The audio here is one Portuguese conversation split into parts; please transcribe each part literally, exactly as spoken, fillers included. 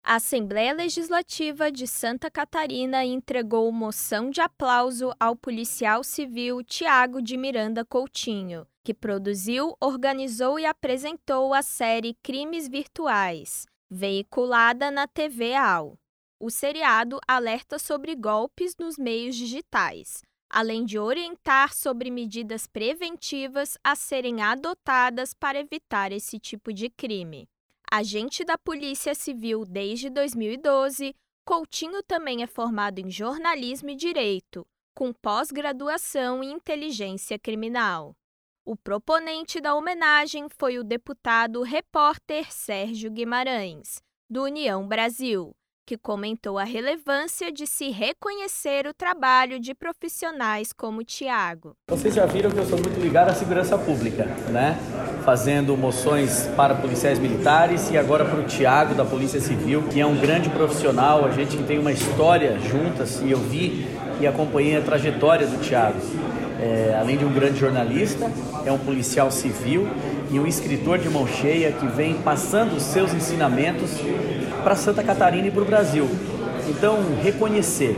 A Assembleia Legislativa de Santa Catarina entregou moção de aplauso ao policial civil Tiago de Miranda Coutinho, que produziu, organizou e apresentou a série Crimes Virtuais, veiculada na T V A U. O seriado alerta sobre golpes nos meios digitais, além de orientar sobre medidas preventivas a serem adotadas para evitar esse tipo de crime. Agente da Polícia Civil desde dois mil e doze, Coutinho também é formado em jornalismo e direito, com pós-graduação em inteligência criminal. O proponente da homenagem foi o deputado repórter Sérgio Guimarães, do União Brasil, que comentou a relevância de se reconhecer o trabalho de profissionais como Tiago. Vocês já viram que eu sou muito ligado à segurança pública, né? Fazendo moções para policiais militares e agora para o Tiago da Polícia Civil, que é um grande profissional, a gente tem uma história juntas e eu vi e acompanhei a trajetória do Tiago. É, além de um grande jornalista, é um policial civil e um escritor de mão cheia que vem passando os seus ensinamentos para Santa Catarina e para o Brasil. Então, reconhecer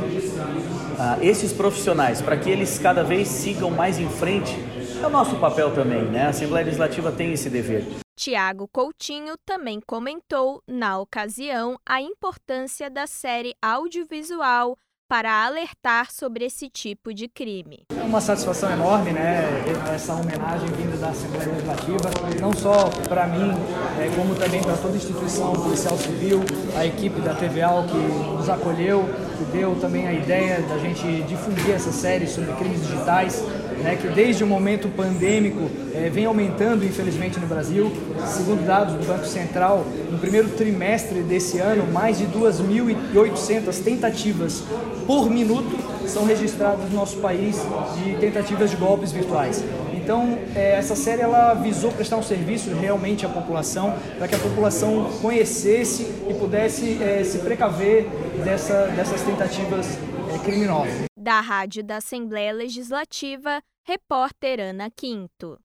uh, esses profissionais para que eles cada vez sigam mais em frente é o nosso papel também, né? A Assembleia Legislativa tem esse dever. Tiago Coutinho também comentou, na ocasião, a importância da série audiovisual para alertar sobre esse tipo de crime. É uma satisfação enorme, né, essa homenagem vinda da Assembleia Legislativa, não só para mim, é, como também para toda a instituição policial civil, a equipe da T V A U que nos acolheu, que deu também a ideia da gente difundir essa série sobre crimes digitais, né, que desde o momento pandêmico é, vem aumentando, infelizmente, no Brasil. Segundo dados do Banco Central, no primeiro trimestre desse ano, mais de duas mil e oitocentas tentativas por minuto são registradas no nosso país de tentativas de golpes virtuais. Então, é, essa série ela visou prestar um serviço realmente à população, para que a população conhecesse e pudesse é, se precaver dessa, dessas tentativas é, criminosas. Da Rádio da Assembleia Legislativa, repórter Ana Quinto.